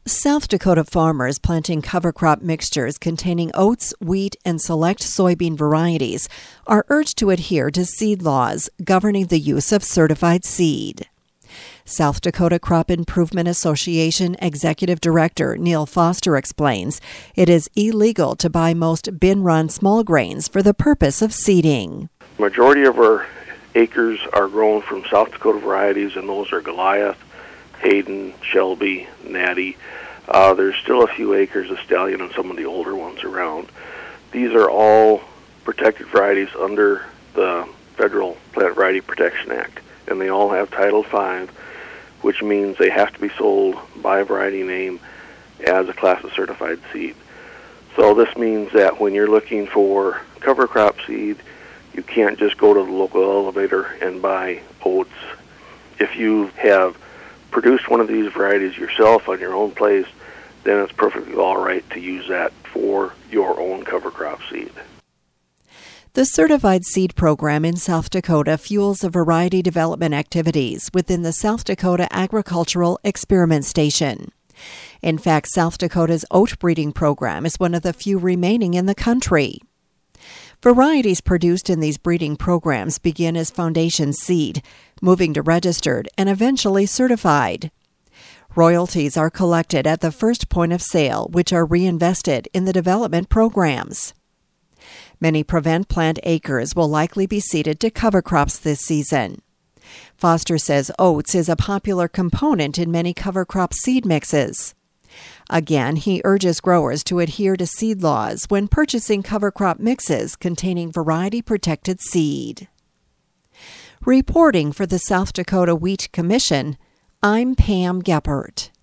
South Dakota farmers planting cover crop mixtures containing oats, wheat, and select soybean varieties are urged to adhere to seed laws governing the use of certified seed. South Dakota Crop Improvement Association Executive Director Neil Foster explains it is illegal to buy most bin-run small grains for the purpose of seeding. Majority of our acres are grown from South Dakota varieties, and those are Goliath, Hayden, Shelby, Natty. There's still a few acres of Stallion and some of the older ones around. These are all protected varieties under the Federal Plant Variety Protection Act, and they all have Title V, which means they have to be sold by variety name as a class of certified seed. So this means that when you're looking for cover crop seed, you can't just go to the local elevator and buy oats. If you have produced one of these varieties yourself on your own place, then it's perfectly all right to use that for your own cover crop seed. The Certified Seed Program in South Dakota fuels the variety development activities within the South Dakota Agricultural Experiment Station. In fact, South Dakota's oat breeding program is one of the few remaining in the country. Varieties produced in these breeding programs begin as foundation seed, moving to registered and eventually certified. Royalties are collected at the first point of sale, which are reinvested in the development programs. Many Prevent Plant acres will likely be seeded to cover crops this season. Foster says oats is a popular component in many cover crop seed mixes. Again, he urges growers to adhere to seed laws when purchasing cover crop mixes containing variety-protected seed. Reporting for the South Dakota Wheat Commission, I'm Pam Geppert.